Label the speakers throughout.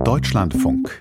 Speaker 1: Deutschlandfunk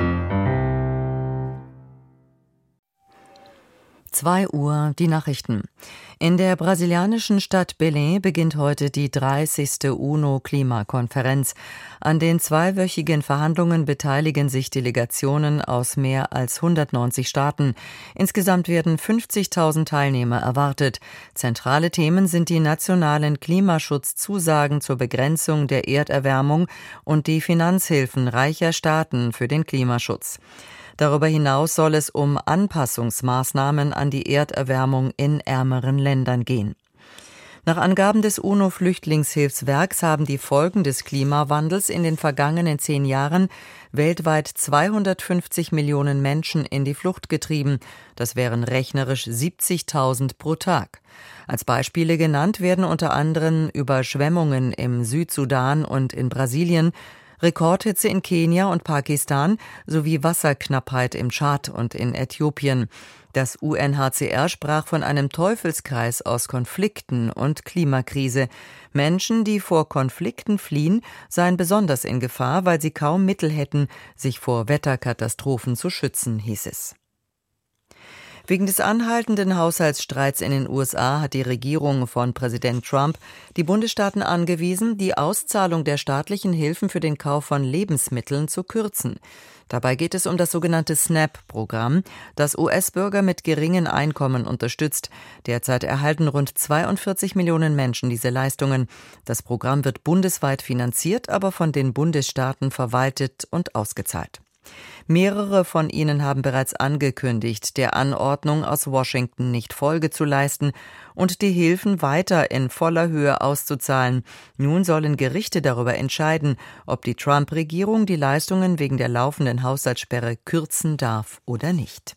Speaker 2: 2 Uhr, die Nachrichten. In der brasilianischen Stadt Belém beginnt heute die 30. UNO-Klimakonferenz. An den 2-wöchigen Verhandlungen beteiligen sich Delegationen aus mehr als 190 Staaten. Insgesamt werden 50.000 Teilnehmer erwartet. Zentrale Themen sind die nationalen Klimaschutzzusagen zur Begrenzung der Erderwärmung und die Finanzhilfen reicher Staaten für den Klimaschutz. Darüber hinaus soll es um Anpassungsmaßnahmen an die Erderwärmung in ärmeren Ländern gehen. Nach Angaben des UNO-Flüchtlingshilfswerks haben die Folgen des Klimawandels in den vergangenen 10 Jahren weltweit 250 Millionen Menschen in die Flucht getrieben. Das wären rechnerisch 70.000 pro Tag. Als Beispiele genannt werden unter anderem Überschwemmungen im Südsudan und in Brasilien, Rekordhitze in Kenia und Pakistan sowie Wasserknappheit im Tschad und in Äthiopien. Das UNHCR sprach von einem Teufelskreis aus Konflikten und Klimakrise. Menschen, die vor Konflikten fliehen, seien besonders in Gefahr, weil sie kaum Mittel hätten, sich vor Wetterkatastrophen zu schützen, hieß es. Wegen des anhaltenden Haushaltsstreits in den USA hat die Regierung von Präsident Trump die Bundesstaaten angewiesen, die Auszahlung der staatlichen Hilfen für den Kauf von Lebensmitteln zu kürzen. Dabei geht es um das sogenannte SNAP-Programm, das US-Bürger mit geringen Einkommen unterstützt. Derzeit erhalten rund 42 Millionen Menschen diese Leistungen. Das Programm wird bundesweit finanziert, aber von den Bundesstaaten verwaltet und ausgezahlt. Mehrere von ihnen haben bereits angekündigt, der Anordnung aus Washington nicht Folge zu leisten und die Hilfen weiter in voller Höhe auszuzahlen. Nun sollen Gerichte darüber entscheiden, ob die Trump-Regierung die Leistungen wegen der laufenden Haushaltssperre kürzen darf oder nicht.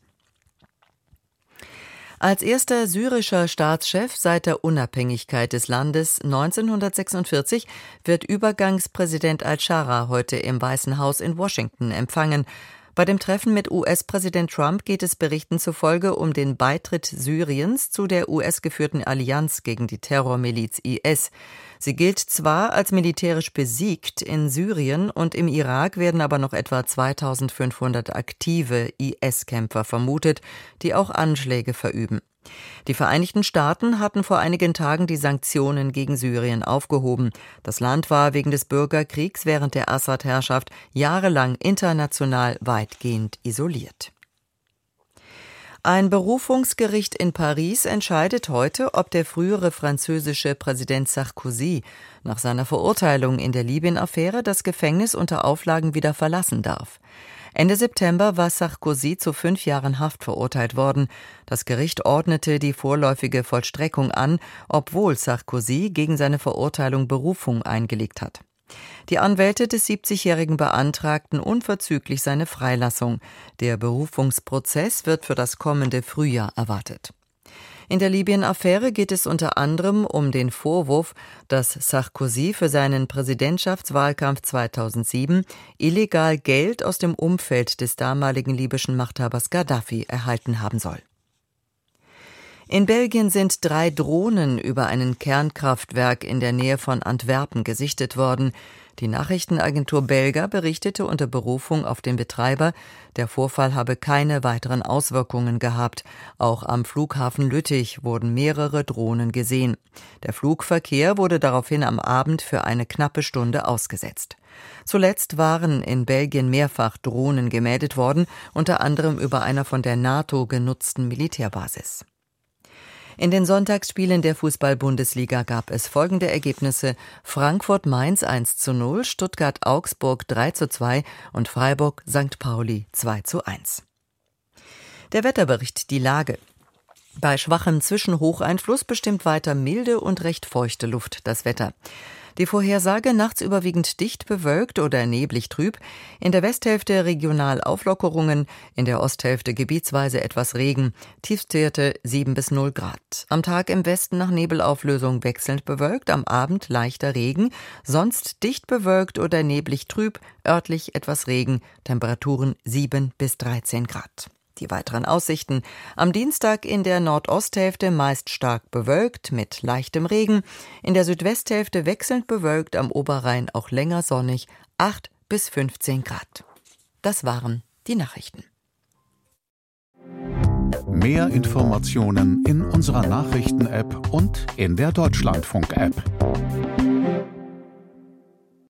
Speaker 2: Als erster syrischer Staatschef seit der Unabhängigkeit des Landes 1946 wird Übergangspräsident al-Shara heute im Weißen Haus in Washington empfangen. Bei dem Treffen mit US-Präsident Trump geht es Berichten zufolge um den Beitritt Syriens zu der US-geführten Allianz gegen die Terrormiliz IS. Sie gilt zwar als militärisch besiegt in Syrien und im Irak werden aber noch etwa 2.500 aktive IS-Kämpfer vermutet, die auch Anschläge verüben. Die Vereinigten Staaten hatten vor einigen Tagen die Sanktionen gegen Syrien aufgehoben. Das Land war wegen des Bürgerkriegs während der Assad-Herrschaft jahrelang international weitgehend isoliert. Ein Berufungsgericht in Paris entscheidet heute, ob der frühere französische Präsident Sarkozy nach seiner Verurteilung in der Libyen-Affäre das Gefängnis unter Auflagen wieder verlassen darf. Ende September war Sarkozy zu 5 Jahren Haft verurteilt worden. Das Gericht ordnete die vorläufige Vollstreckung an, obwohl Sarkozy gegen seine Verurteilung Berufung eingelegt hat. Die Anwälte des 70-Jährigen beantragten unverzüglich seine Freilassung. Der Berufungsprozess wird für das kommende Frühjahr erwartet. In der Libyen-Affäre geht es unter anderem um den Vorwurf, dass Sarkozy für seinen Präsidentschaftswahlkampf 2007 illegal Geld aus dem Umfeld des damaligen libyschen Machthabers Gaddafi erhalten haben soll. In Belgien sind 3 Drohnen über ein Kernkraftwerk in der Nähe von Antwerpen gesichtet worden. Die Nachrichtenagentur Belga berichtete unter Berufung auf den Betreiber, der Vorfall habe keine weiteren Auswirkungen gehabt. Auch am Flughafen Lüttich wurden mehrere Drohnen gesehen. Der Flugverkehr wurde daraufhin am Abend für eine knappe Stunde ausgesetzt. Zuletzt waren in Belgien mehrfach Drohnen gemeldet worden, unter anderem über einer von der NATO genutzten Militärbasis. In den Sonntagsspielen der Fußball-Bundesliga gab es folgende Ergebnisse: Frankfurt-Mainz 1:0, Stuttgart-Augsburg 3:2 und Freiburg-St. Pauli 2:1. Der Wetterbericht, die Lage. Bei schwachem Zwischenhocheinfluss bestimmt weiter milde und recht feuchte Luft das Wetter. Die Vorhersage: nachts überwiegend dicht bewölkt oder neblig trüb, in der Westhälfte regional Auflockerungen, in der Osthälfte gebietsweise etwas Regen, Tiefstwerte 7 bis 0 Grad. Am Tag im Westen nach Nebelauflösung wechselnd bewölkt, am Abend leichter Regen, sonst dicht bewölkt oder neblig trüb, örtlich etwas Regen, Temperaturen 7 bis 13 Grad. Die weiteren Aussichten: am Dienstag in der Nordosthälfte meist stark bewölkt mit leichtem Regen, in der Südwesthälfte wechselnd bewölkt, am Oberrhein auch länger sonnig, 8 bis 15 Grad. Das waren die Nachrichten.
Speaker 1: Mehr Informationen in unserer Nachrichten-App und in der Deutschlandfunk-App.